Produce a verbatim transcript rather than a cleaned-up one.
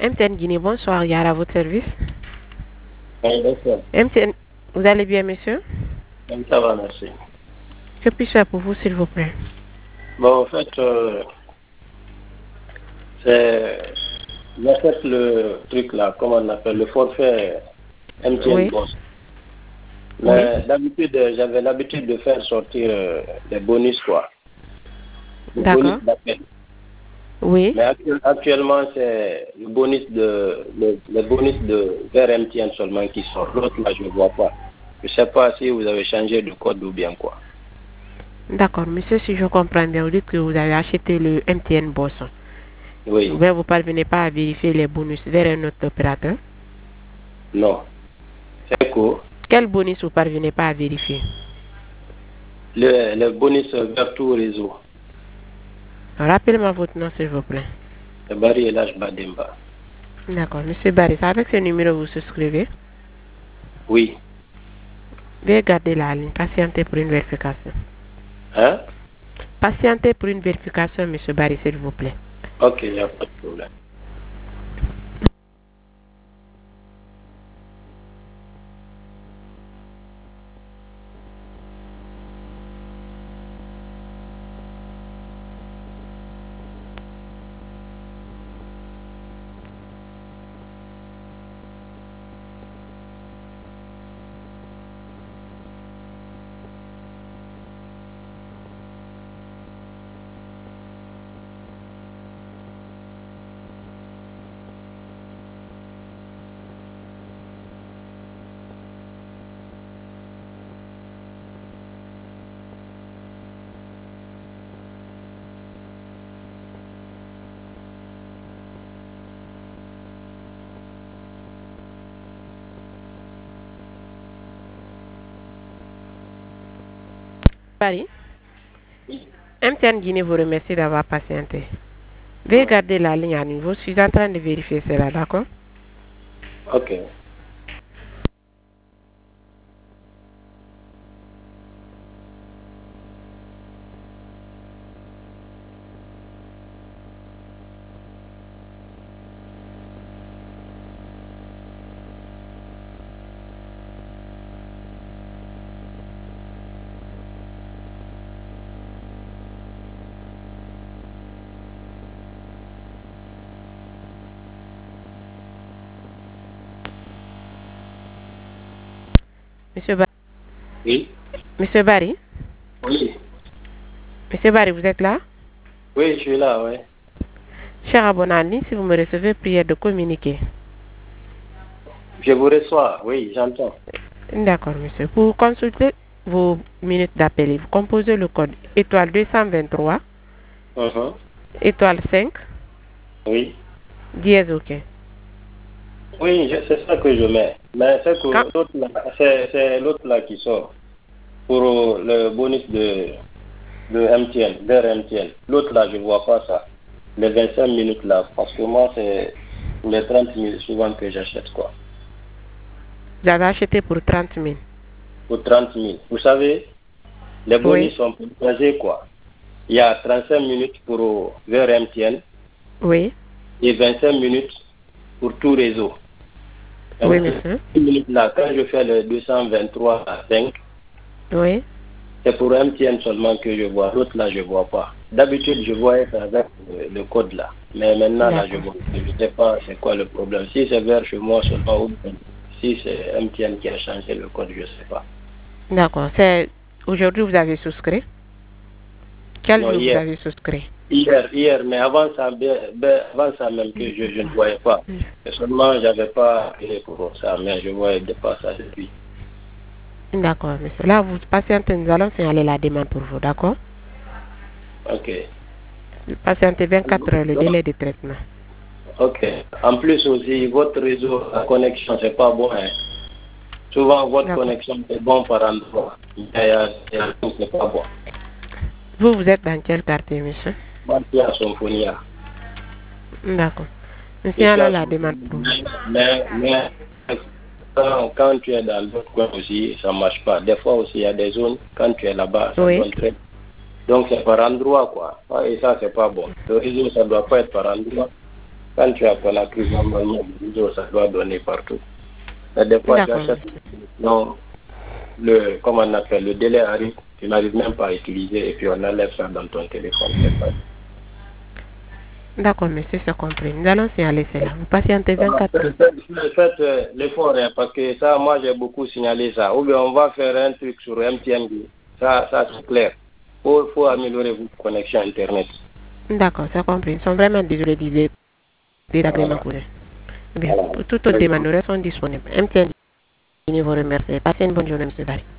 M T N Guinée, bonsoir, Yara, à votre service. Oui, bonsoir. M T N, vous allez bien, monsieur? Ça va, merci. Que puis-je faire pour vous, s'il vous plaît? Bon, en fait, euh, c'est... En fait, le truc là, comment on appelle, le forfait M T N Oui. Boss. Mais oui. D'habitude, j'avais l'habitude de faire sortir euh, des bonus, quoi. Des bonus d'appel. Oui. Mais actuellement, c'est le bonus de le, le bonus de vers M T N seulement qui sort. L'autre là, je ne vois pas. Je ne sais pas si vous avez changé de code ou bien quoi. D'accord, monsieur, si je comprends bien, vous dites que vous avez acheté le M T N Boss. Oui. Mais vous ne parvenez pas à vérifier les bonus vers un autre opérateur? Non. C'est quoi? Quel bonus vous ne parvenez pas à vérifier? Le, le bonus vers tout réseau. Rappelez-moi votre nom, s'il vous plaît. C'est Barry Elage Bademba. D'accord, monsieur Barry, c'est avec ce numéro vous souscrivez? Oui. Veuillez garder la ligne, patientez pour une vérification. Hein? Patientez pour une vérification, monsieur Barry, s'il vous plaît. Ok, il n'y a pas de problème. Barry, M T N Guinée vous remercie d'avoir patienté. Veuillez garder la ligne à niveau. Je suis en train de vérifier cela, d'accord? Ok. Monsieur Barry. Oui. Monsieur Barry. Oui. Monsieur Barry, vous êtes là? Oui, je suis là, oui. Cher abonné en ligne, si vous me recevez, prière de communiquer. Je vous reçois, oui, j'entends. D'accord, monsieur. Pour consulter vos minutes d'appel, vous composez le code étoile deux cent vingt-trois, Uh-huh. étoile cinq, Oui. dièse OK. Oui, je- c'est ça que je mets. Mais c'est que Quand- l'autre là, c'est, c'est l'autre là qui sort pour euh, le bonus de, de M T N, vers M T N. L'autre là, je ne vois pas ça. Les vingt-cinq minutes là, parce que moi, c'est pour les trente mille souvent que j'achète, quoi. Vous avez acheté pour trente mille. Pour trente mille. Vous savez, les bonus Oui. sont proposés, quoi. Il y a trente-cinq minutes pour euh, vers M T N Oui. et vingt-cinq minutes pour tout réseau. Oui, Donc, monsieur. ces minutes là, quand je fais le deux cent vingt-trois à cinq, Oui. c'est pour M T N seulement que je vois. L'autre là, je ne vois pas. D'habitude, je voyais ça avec le, le code là. Mais maintenant, là, je vois. Je ne sais pas c'est quoi le problème. Si c'est vers chez moi seulement ou si c'est M T N qui a changé le code, je ne sais pas. D'accord. C'est aujourd'hui vous avez souscrit? Quel Non, jour hier. vous avez souscrit? Hier, hier, mais avant ça, bien, bien, avant ça même que je, je ne voyais pas. Et seulement, je n'avais pas appelé pour ça, mais je voyais pas ça depuis. D'accord, monsieur. Là, vous patientez, nous allons signaler la demande pour vous, d'accord? Ok. Patientez vingt-quatre heures, le délai de traitement. Ok. En plus aussi, votre réseau, la connexion, c'est pas bon. Hein. Souvent, votre connexion est bon par endroit. Mais c'est pas bon. Vous, vous êtes dans quel quartier, monsieur? Moi, je suis à Symphonia. D'accord. Nous signalons la demande pour vous. Mais, mais quand, quand tu es dans d'autres coins aussi, ça ne marche pas. Des fois aussi, il y a des zones, quand tu es là-bas, ça Oui. donne très. Donc, c'est par endroit, quoi. Et ça, c'est pas bon. Le réseau, ça ne doit pas être par endroit. Quand tu as pas la prise normalement, ça doit donner partout. Et des fois, tu achètes, non, le, comment on appelle, le délai arrive, tu n'arrives même pas à utiliser et puis on enlève ça dans ton téléphone. D'accord, monsieur, c'est compris. Nous allons signaler cela. Vous patientez vingt-quatre heures. Faites euh, l'effort, hein, parce que ça, moi, j'ai beaucoup signalé ça. Ou bien on va faire un truc sur M T N. Ça, ça c'est clair. Il faut, faut améliorer votre connexion Internet. D'accord, c'est compris. Nous sommes vraiment désolés du désagrément pour eux. Bien, pour toute autre demande, nous restons disponibles. M T N vous remercie. Passez une bonne journée, monsieur Barry.